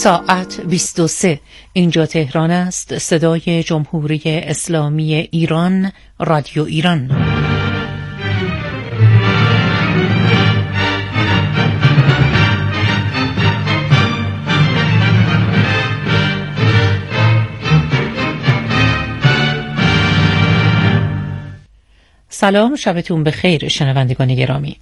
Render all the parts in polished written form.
ساعت 23. اینجا تهران است. صدای جمهوری اسلامی ایران، رادیو ایران. سلام، شبتون بخیر شنوندگان گرامی.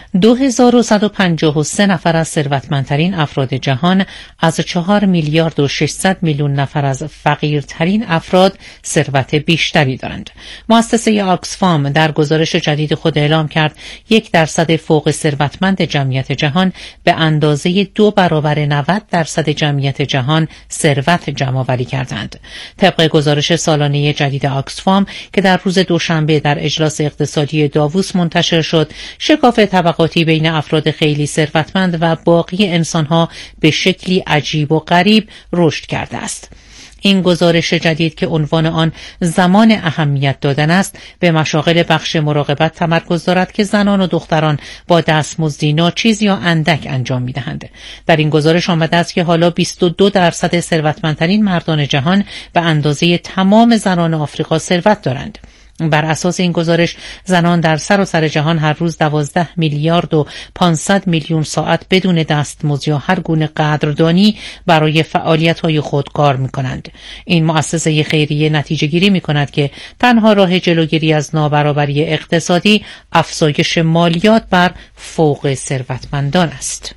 2153 نفر از ثروتمندترین افراد جهان از 4 میلیارد و 600 میلیون نفر از فقیرترین افراد ثروت بیشتری دارند. مؤسسه آکسفام در گزارش جدید خود اعلام کرد 1% فوق ثروتمند جمعیت جهان به اندازه 2 برابر 90% جمعیت جهان ثروت جمع‌آوری کردند. طبق گزارش سالانه جدید آکسفام که در روز دوشنبه در اجلاس اقتصادی داووس منتشر شد، شکاف طبقاتی بین افراد خیلی ثروتمند و باقی انسانها به شکلی عجیب و غریب رشد کرده است. این گزارش جدید که عنوان آن زمان اهمیت دادن است، به مشاغل بخش مراقبت تمرکز دارد که زنان و دختران با دستمزدی ناچیز یا اندک انجام می‌دهند. در این گزارش آمده است که حالا 22% ثروتمندترین مردان جهان به اندازه تمام زنان آفریقا ثروت دارند. بر اساس این گزارش زنان در سراسر جهان هر روز 12 میلیارد و 500 میلیون ساعت بدون دستمزد یا هر گونه قدردانی برای فعالیت‌های خود کار می‌کنند. این مؤسسه خیریه نتیجه گیری می‌کند که تنها راه جلوگیری از نابرابری اقتصادی افزایش مالیات بر فوق ثروتمندان است.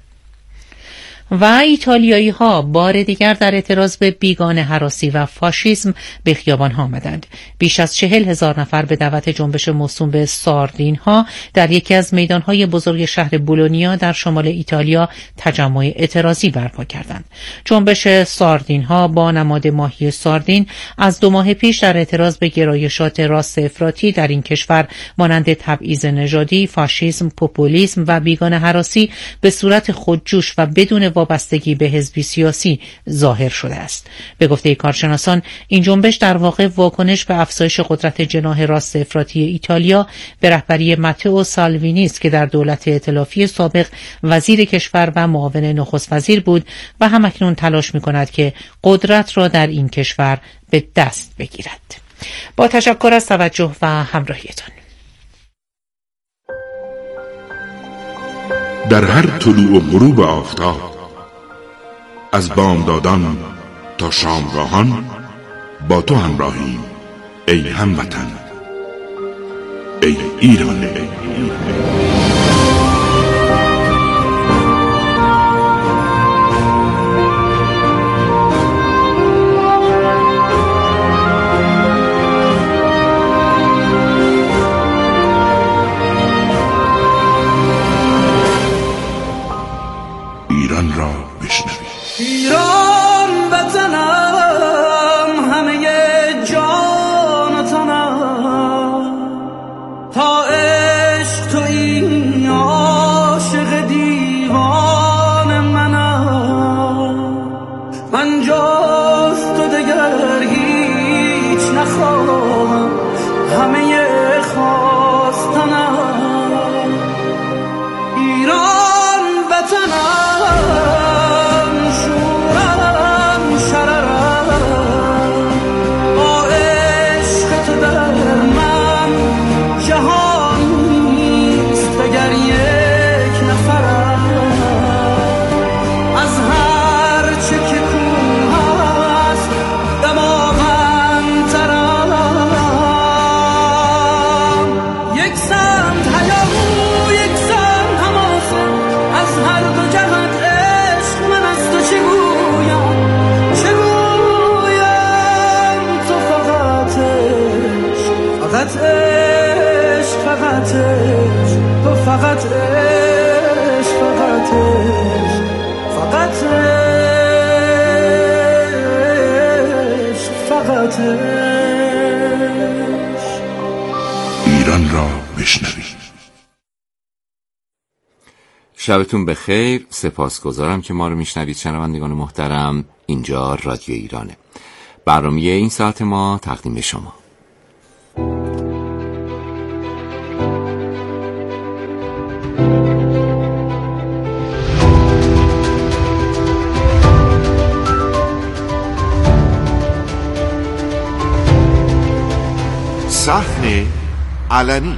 و ایتالیایی ها بار دیگر در اعتراض به بیگانه هراسی و فاشیسم به خیابان ها آمدند. بیش از 40,000 نفر به دعوت جنبش موسوم به ساردین ها در یکی از میدان های بزرگ شهر بولونیا در شمال ایتالیا تجمع اعتراضی برپا کردند. جنبش ساردین ها با نماد ماهی ساردین از 2 ماه پیش در اعتراض به گرایشات راست افراطی در این کشور مانند تبعیض نژادی، فاشیسم، پوپولیسم و بیگانه هراسی به صورت خودجوش و بدون وابستگی به حزبی سیاسی ظاهر شده است. به گفته کارشناسان، این جنبش در واقع واکنش به افزایش قدرت جناح راست افراطی ایتالیا به رهبری ماتئو سالوینی است که در دولت ائتلافی سابق وزیر کشور و معاون نخست وزیر بود و همکنون تلاش می‌کند که قدرت را در این کشور به دست بگیرد. با تشکر از توجه و همراهیتان. در هر طلوع و غروب آفتاب، از بامدادان تا شامگاهان با تو همراهیم ای هموطن، ای ایران. ایران را بشنوید. ایران وطنم، همه جان و تنم، تا عشق تویی عاشق دیوان منم. من جز تو دگر هیچ نخواهم، همه خواستنم. ایران وطنم، فقط عشق، فقط عشق، فقط عشق، فقط عشق. ایران را بشنوید. شبتون بخیر. سپاسگزارم که ما رو میشنوید شنوندگان محترم. اینجا رادیو ایرانه. برنامه این ساعت ما تقدیم شما. صحن علنی.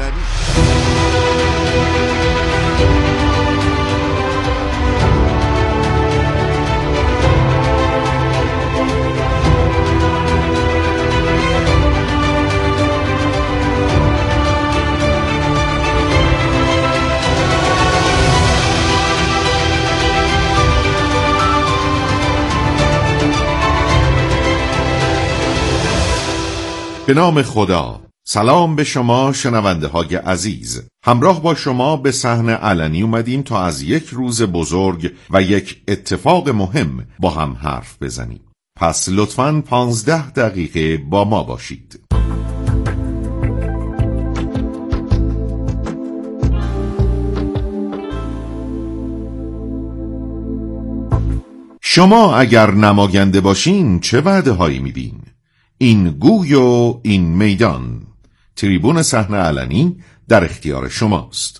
به نام خدا. سلام به شما شنونده های عزیز. همراه با شما به صحن علنی اومدیم تا از یک روز بزرگ و یک اتفاق مهم با هم حرف بزنیم. پس لطفاً 15 دقیقه با ما باشید. شما اگر نماینده باشین چه وعده هایی میدین؟ این گوی و این میدان. تریبون صحن علنی در اختیار شماست.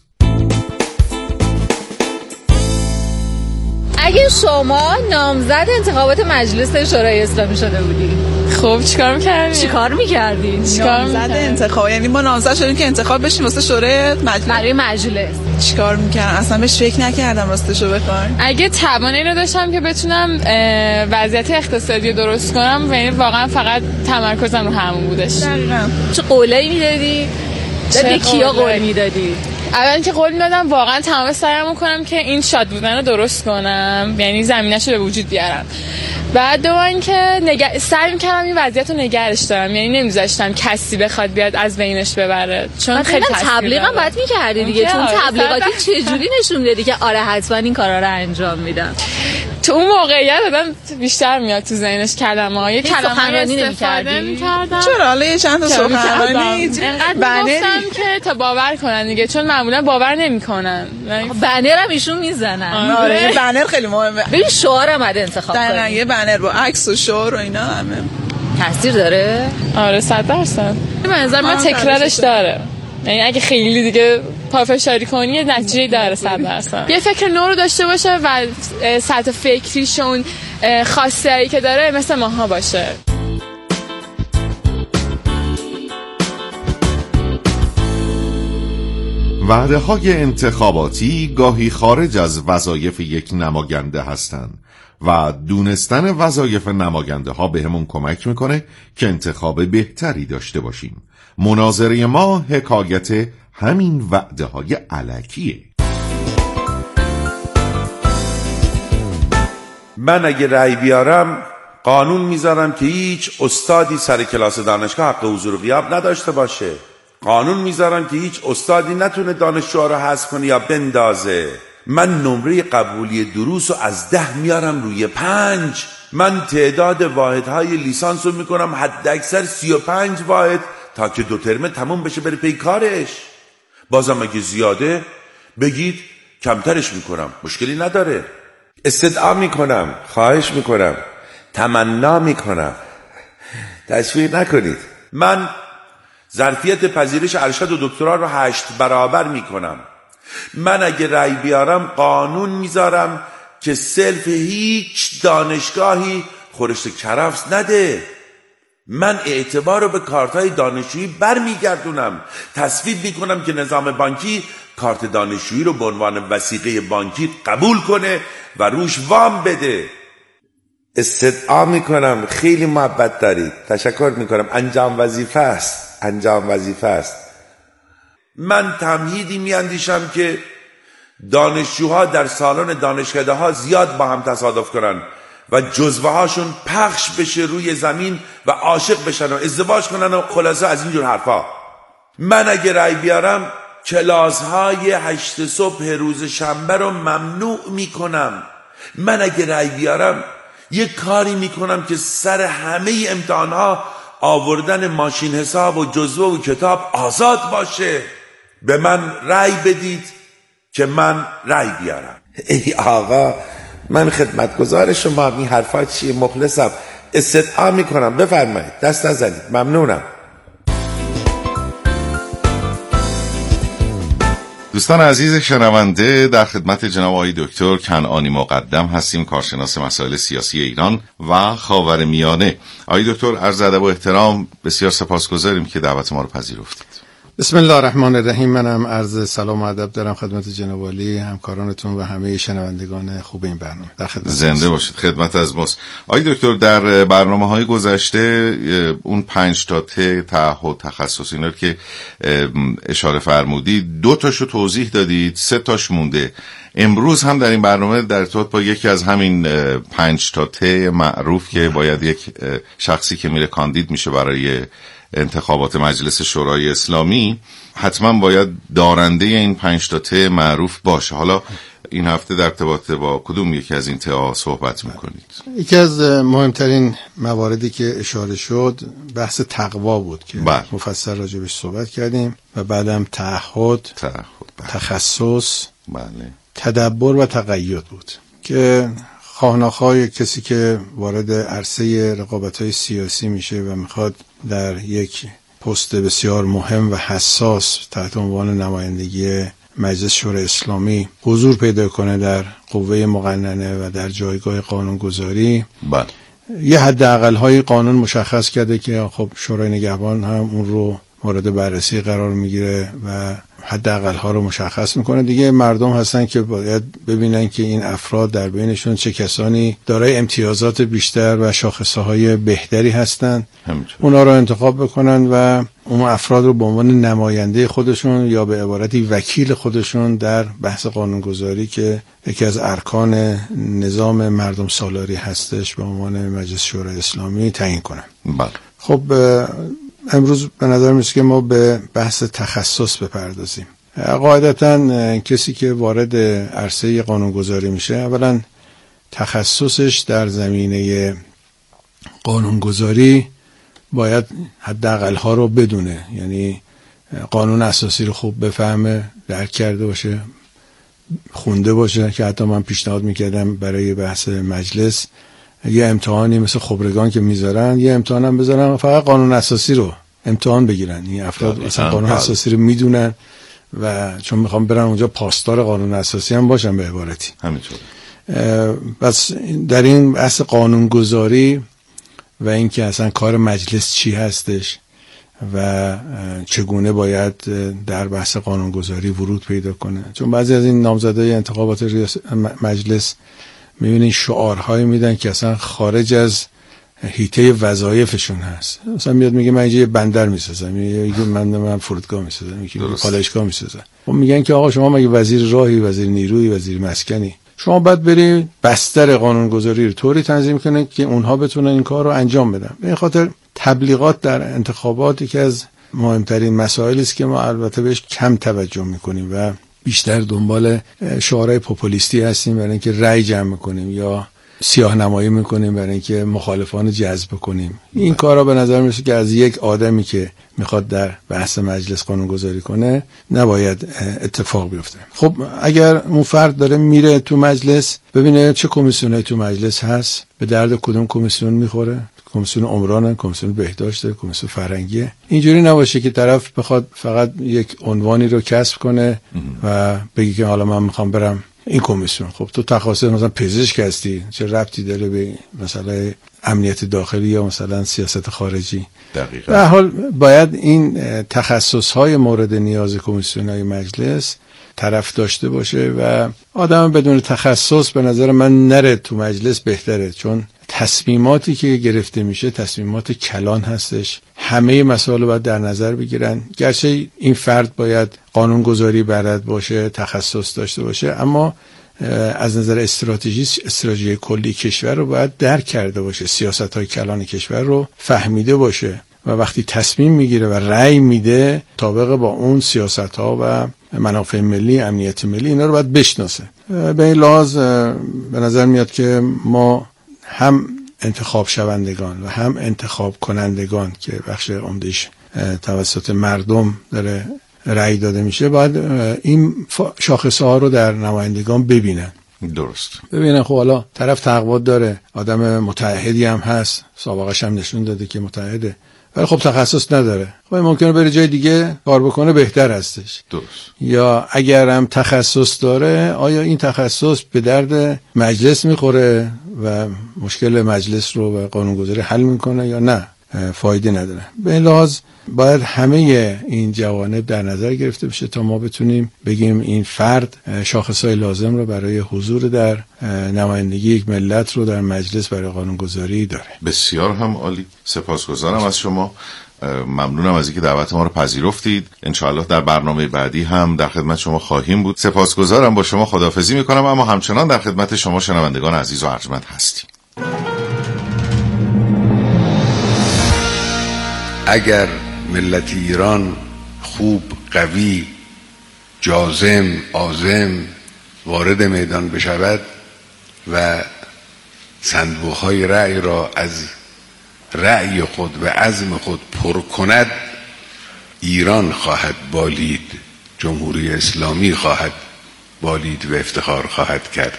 اگه شما نامزد انتخابات مجلس شورای اسلامی شده بودی، خب چیکار می‌کردی؟ نامزد انتخاب، یعنی ما نامزد شدیم که انتخاب بشیم واسه شورای مجلس. برای مجلس چیکار می‌کردم؟ اصلا بهش فکر نکردم راستشو بخوام. اگه توان اینو داشتم که بتونم وضعیت اقتصادی رو درست کنم، یعنی واقعا فقط تمرکزم رو همون بودش. دقیقاً. چه قولایی میدادی؟ به کیا قول میدادی؟ اول که قول میدادم واقعا تمام سعیمو کنم که این شاد بودن رو درست کنم، یعنی زمینه‌شو به وجود بیارم. بعد دوم که سعی می‌کردم این وضعیت رو نگرش دارم، یعنی نمیذاشتم کسی بخواد بیاد از بینش ببره، چون خیلی تبلیغم باید می‌کردی دیگه. چون تبلیغاتی چجوری نشون دادی که آره حتما این کارا رو انجام میدم؟ تو اون موقعیت آدم بیشتر میاد تو ذهنش کلمه‌ها، یه کلمه‌ای استفاده می‌کردم. چرا حالا یه چند تا سخنرانی بنر که تا باور کنن دیگه، چون معمولا باور نمی‌کنن. بنرم ایشون میزنن. آره بنر خیلی مهمه. ببین شعارم بده انتخاب کنی. نه یه بنر با عکس و شعار و اینا همه تاثیر داره. آره 100%. به نظر من تکرارش داره، یعنی اگه خیلی دیگه پافشاری کنی یه نتیجه داره 100%. یه فکر نو رو داشته باشه و سطح فکریشون خاصی که داره مثل ماها باشه. وعده های انتخاباتی گاهی خارج از وظایف یک نماینده هستند و دونستن وظایف نماینده ها به همون کمک میکنه که انتخاب بهتری داشته باشیم. مناظره ما حکایت همین وعده های الکیه. من اگه رأی بیارم قانون میذارم که هیچ استادی سر کلاس دانشگاه حق حضور و غیاب نداشته باشه. قانون میذارم که هیچ استادی نتونه دانشجوها رو حذف کنه یا بندازه. من نمره قبولی دروس رو از 10 میارم روی 5. من تعداد واحدهای لیسانس رو میکنم حد اکثر 35 واحد تا که 2 ترم تموم بشه بره پی کارش. بازم اگه زیاده بگید کمترش میکنم، مشکلی نداره. استدعا میکنم، خواهش میکنم، تمنا میکنم، تشویق نکنید. من ظرفیت پذیرش ارشد و دکترا رو 8 برابر میکنم. من اگه رأی بیارم قانون میذارم که سلف هیچ دانشگاهی خورشت کرفس نده. من اعتبار رو به کارت‌های دانشجویی برمیگردونم. تصویب میکنم که نظام بانکی کارت دانشجویی رو به عنوان وثیقه بانکی قبول کنه و روش وام بده. استدعا میکنم، خیلی محبت دارید، تشکر میکنم، انجام وظیفه است، انجام وظیفه است. من تمهیدی میاندیشم که دانشجوها در سالن دانشکده ها زیاد با هم تصادف کنن و جزوه هاشون پخش بشه روی زمین و عاشق بشن و ازدواج کنن و خلاصه از اینجور حرفا. من اگه رأی بیارم کلاس های 8 صبح روز شنبه رو ممنوع میکنم. من اگه رأی بیارم یه کاری میکنم که سر همه امتحانها آوردن ماشین حساب و جزوه و کتاب آزاد باشه. به من رأی بدید که من رأی بیارم. ای آقا، من خدمتگزار شما، این حرفا چیه؟ مخلصم، استدعا میکنم، بفرمایید، دست نزنید، ممنونم. دوستان عزیز شنونده، در خدمت جناب آقای دکتر کنعانی مقدم هستیم، کارشناس مسائل سیاسی ایران و خاورمیانه. آقای دکتر، عرض ادب و احترام، بسیار سپاسگزاریم که دعوت ما رو پذیرفتید. بسم الله الرحمن الرحیم. منم عرض سلام و ادب دارم خدمت جناب عالی، همکارانتون و همه شنوندگان خوب این برنامه. در خدمت زنده باشید. خدمت از ماست. آقای دکتر، در برنامه‌های گذشته اون 5 تا تعهد تخصص اینا رو که اشاره فرمودید 2 تاشو توضیح دادید، 3 تاش مونده. امروز هم در این برنامه در ارتباط با یکی از همین 5 تا معروف که باید یک شخصی که میره کاندید میشه برای انتخابات مجلس شورای اسلامی حتما باید دارنده این 5 تا معروف باشه. حالا این هفته در ارتباط با کدوم یکی از این تاها صحبت میکنید؟ یکی از مهمترین مواردی که اشاره شد بحث تقوا بود که مفصل راجبش صحبت کردیم و بعدم تعهد، تخصص، تدبر و تقید بود که خواهناخواه کسی که وارد عرصه رقابت‌های سیاسی میشه و میخواد در یک پست بسیار مهم و حساس تحت عنوان نمایندگی مجلس شورای اسلامی حضور پیدا کنه در قوه مقننه و در جایگاه قانونگذاری، یه حداقل‌های قانون مشخص کرده که خب شورای نگهبان هم اون رو مورد بررسی قرار میگیره و حداقل‌ها رو مشخص میکنه. دیگه مردم هستن که باید ببینن که این افراد در بینشون چه کسانی دارای امتیازات بیشتر و شاخصه‌های بهتری هستن، اونا رو انتخاب بکنن و اون افراد رو به عنوان نماینده خودشون یا به عبارتی وکیل خودشون در بحث قانونگذاری که یکی از ارکان نظام مردم سالاری هستش به عنوان مجلس شورای اسلامی تعیین کنن. خب امروز به نظر میاد که ما به بحث تخصص بپردازیم. قاعدتاً کسی که وارد عرصه قانونگذاری میشه اولا تخصصش در زمینه قانونگذاری باید حداقل‌ها رو بدونه، یعنی قانون اساسی رو خوب بفهمه، درک کرده باشه، خونده باشه، که حتی من پیشنهاد میکردم برای بحث مجلس یه امتحانی مثل خبرگان که میذارن یه امتحان هم بذارن فقط قانون اساسی رو امتحان بگیرن. این افراد اصلا قانون اساسی رو میدونن و چون میخوام برن اونجا پاسدار قانون اساسی هم باشن به عبارتی. همینطور. بس در این بحث قانونگذاری و اینکه اصلا کار مجلس چی هستش و چگونه باید در بحث قانونگذاری ورود پیدا کنه، چون بعضی از این نامزدای انتخابات مجلس میبینین شعارهایی میدن که اصلا خارج از حیطه وظایفشون هست. مثلا میاد میگه من اینجا یه بندر میسازم، میگه من فرودگاه میسازم، میگه پالایشگاه میسازم. خب میگن که آقا شما مگه وزیر راهی، وزیر نیروی، وزیر مسکنی؟ شما باید برید بستر قانونگذاری رو طوری تنظیم کنید که اونها بتونن این کار رو انجام بدن. به این خاطر تبلیغات در انتخابات که از مهمترین مسائلی است که ما البته بهش کم توجه میکنیم و بیشتر دنبال شعارهای پوپولیستی هستیم برای اینکه رأی جمع کنیم یا سیاه نمایی میکنیم برای اینکه مخالفان جذب کنیم. این کارا به نظر میرسه که از یک آدمی که میخواد در بحث مجلس قانونگذاری کنه نباید اتفاق بیفته. خب اگر اون فرد داره میره تو مجلس ببینه چه کمیسیونایی تو مجلس هست، به درد کدوم کمیسیون میخوره، کمیسیون عمران، کمیسیون بهداشت، کمیسیون فرهنگی. اینجوری نباشه که طرف بخواد فقط یک عنوانی رو کسب کنه و بگی که حالا من میخوام برم این کمیسیون. خب تو تخصص مثلا پزشک هستی، چه ربطی داره به مثلا امنیت داخلی یا مثلا سیاست خارجی؟ دقیقاً. به هر حال باید این تخصص‌های مورد نیاز کمیسیون‌های مجلس طرف داشته باشه و آدم بدون تخصص به نظر من نره تو مجلس بهتره، چون تصمیماتی که گرفته میشه تصمیمات کلان هستش. همه مسائل رو باید در نظر بگیرن. گرچه این فرد باید قانونگذاری بلد باشه، تخصص داشته باشه، اما از نظر استراتژی کلی کشور رو باید درک کرده باشه، سیاست‌های کلان کشور رو فهمیده باشه و وقتی تصمیم میگیره و رأی میده طابق با اون سیاست‌ها و منافع ملی، امنیت ملی، اینا رو باید بشناسه. به این لحاظ به نظر میاد که ما هم انتخاب شوندگان و هم انتخاب کنندگان که بخش عمده‌اش توسط مردم داره رأی داده میشه باید این شاخصه ها رو در نمایندگان ببینن. درست. ببینن خب حالا طرف تقوا داره، آدم متعهدی هم هست، سابقش هم نشون داده که متعهده، ولی خب تخصص نداره، خب ممکنه بره جای دیگه کار بکنه بهتر هستش. درست. یا اگر هم تخصص داره آیا این تخصص به درد مجلس میخوره و مشکل مجلس رو و قانونگذاری حل میکنه یا نه، فایده نداره. به این لحاظ باید همه این جوانب در نظر گرفته بشه تا ما بتونیم بگیم این فرد شاخصهای لازم رو برای حضور در نمایندگی یک ملت رو در مجلس برای قانونگذاری داره. بسیار هم عالی، سپاسگزارم از شما، ممنونم از اینکه دعوت ما رو پذیرفتید. انشاءالله در برنامه بعدی هم در خدمت شما خواهیم بود. سپاسگزارم، با شما خداحافظی میکنم، اما همچنان در خدمت شما شنوندگان عزیز و ارجمند هستیم. اگر ملت ایران خوب، قوی، جازم، عازم وارد میدان بشود و صندوقهای رأی را از رأی خود و عزم خود پر کند، ایران خواهد بالید، جمهوری اسلامی خواهد بالید و افتخار خواهد کرد.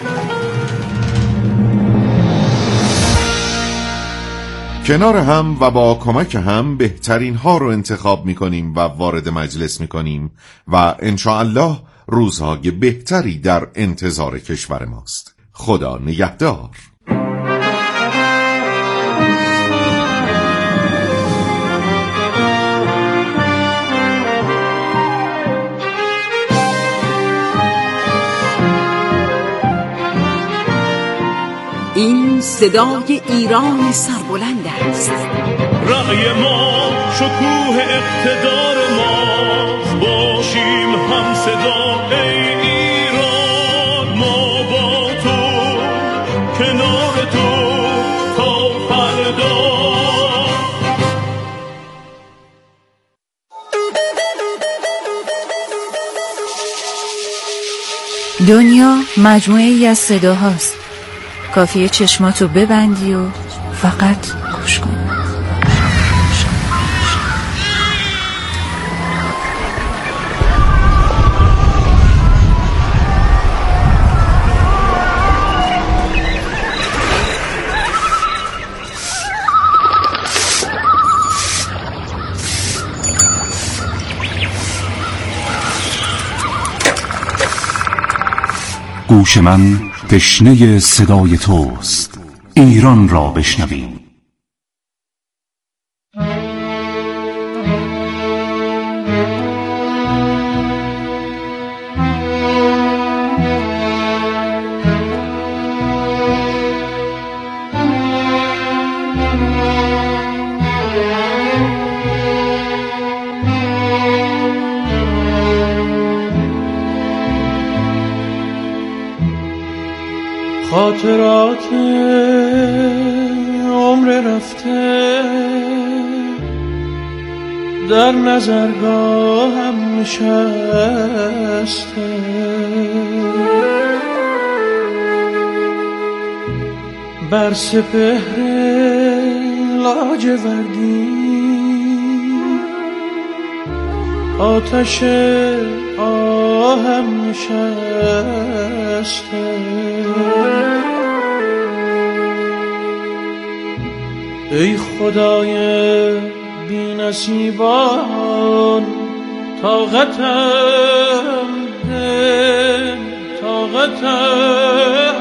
کنار هم و با کمک هم بهترین ها رو انتخاب میکنیم و وارد مجلس میکنیم و انشاءالله روزهای بهتری در انتظار کشور ماست. خدا نگهدار. این صدای ایران سربلند است. رأی ما شکوه اقتدار ماست، باشیم هم صدا ای ایران، ما با تو کنار تو تا فردا. دنیا مجموعه‌ای از صداهاست، کافیه چشماتو ببندی و فقط گوش کن. گوش من تشنه صدای توست، ایران را بشنویم. خاطرات عمر رفته در نظرگاهم نشسته، بر سپهر لاجوردی آتش آهم نشسته. ای خدای بی نصیبان، طاقتم ده، طاقتم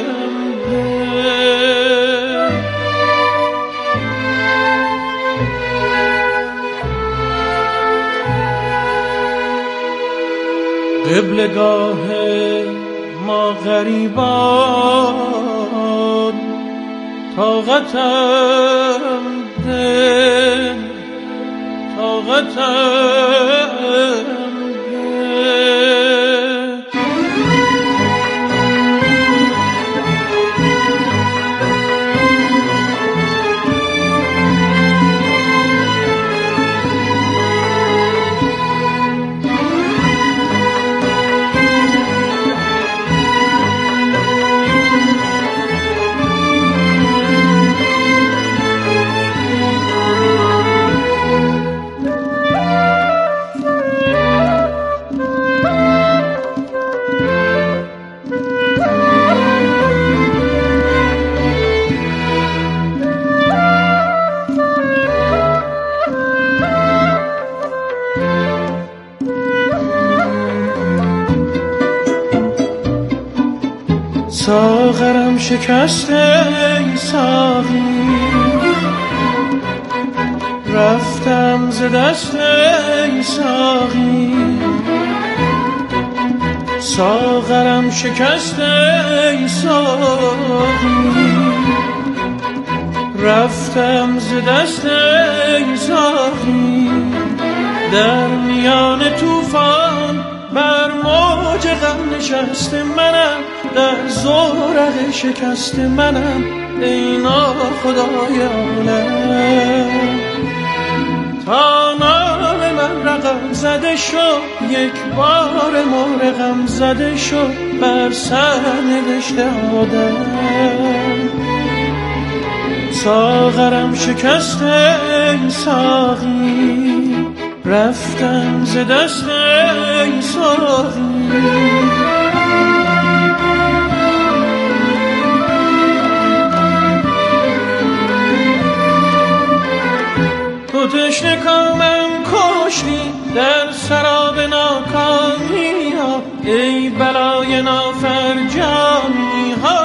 ده. قبلگاه ما غریبان، طاقتم ده، طاقتم ساغرم شکسته ای ساقی، رفتم ز دست ای ساقی. ساغرم شکسته ای ساقی، رفتم ز دست ای ساقی. در میان طوفان بر موج غم نشسته منم، در زورق شکسته منم ای ناخدای عالم. تا نام من رقم زده شد، یک بار مهر غم زده شد بر سر نوشته آدم. ساغرم شکسته ای ساقی، رفتم ز دست ای ساقی. تو تشنه کامم کشتی در سراب ناکامی ها، ای بلای نافرجامی ها.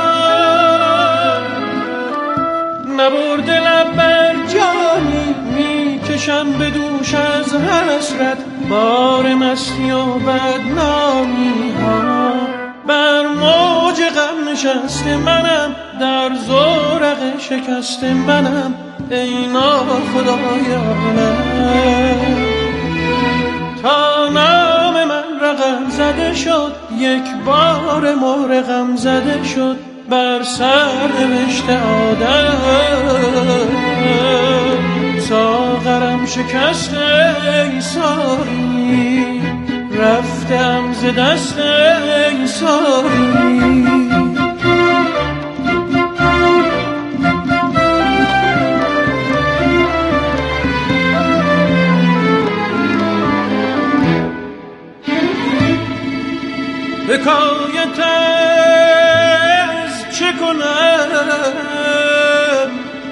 نبرده لب بر جانی، میکشم به دوش از حسرت بار مستی و بدنامی ها. بر موج غم نشسته منم، در زورق شکسته منم ای ناخدای عالم. تا نام من رقم زده شد، یک بار مهر غم زده شد بر سر نوشته آدم. ساغرم شکسته ای ساقی، رفتم ز دست ای ساقی. حکایت از چه کنم،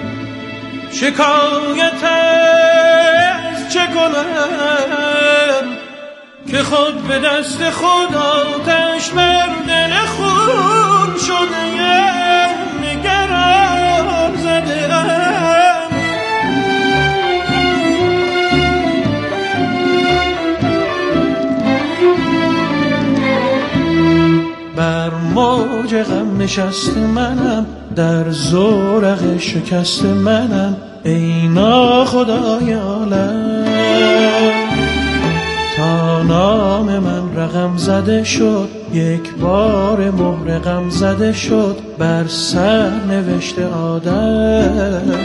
شکایت از چه کنم، که خود به دست خود آتش بر دل خون شده نگران زده ام. بر موج غم نشسته منم، در زورق شکسته منم ای ناخدای عالم. تا نام من رقم زده شد، یک بار مهر غم زده شد بر سر نوشته آدم.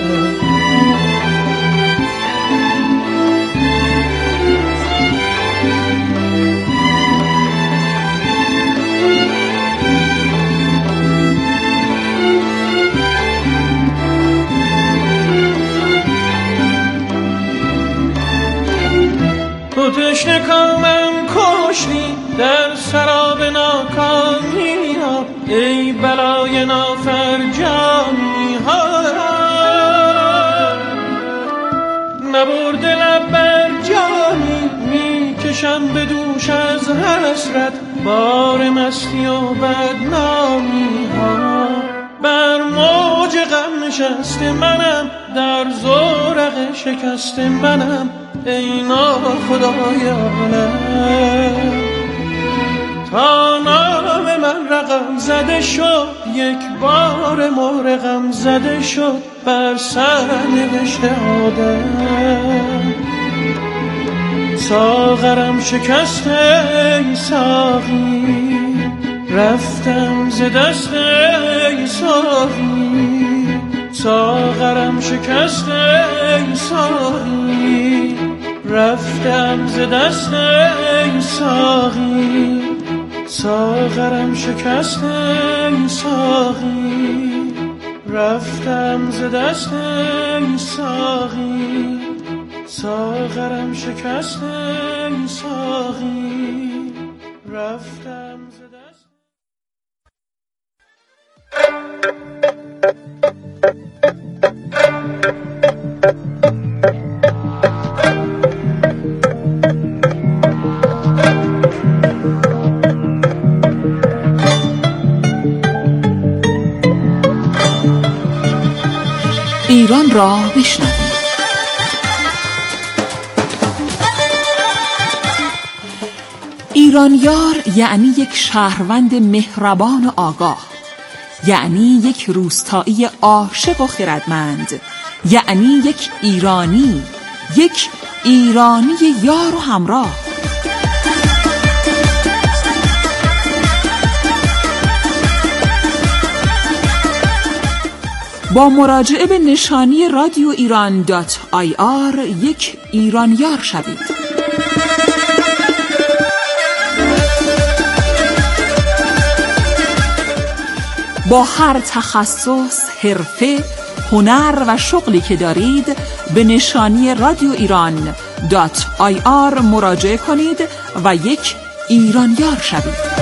تو تشنه کامم کشتی در سراب ناکامی ها، ای بلای نافرجامی ها. نبرده لب بر جانی، میکشم به دوش از حسرت بار مستی و بدنامی ها. بر موج غم نشسته منم، در زورق شکسته منم ای ناخدای عالم. تا نام من رقم زده شد، یک بار مهر غم زده شد بر سر نوشته آدم. ساغرم شکسته ای ساقی، رفتم ز دست ای ساقی. ساغرم شکسته ای ساقی، رفتم ز دست ای ساقی. ساغرم شکسته ای ساقی، رفتم ز دست ای ساقی. ساغرم شکسته ای ساقی، رفتم ز دست. ایران را بشنوید. ایرانیار یعنی یک شهروند مهربان و آگاه، یعنی یک روستایی عاشق و خردمند، یعنی یک ایرانی یار و همراه. با مراجعه به نشانی رادیو ایران.ir یک ایرانیار شوید. با هر تخصص، حرفه، هنر و شغلی که دارید به نشانی رادیو ایران.ir مراجعه کنید و یک ایرانیار شوید.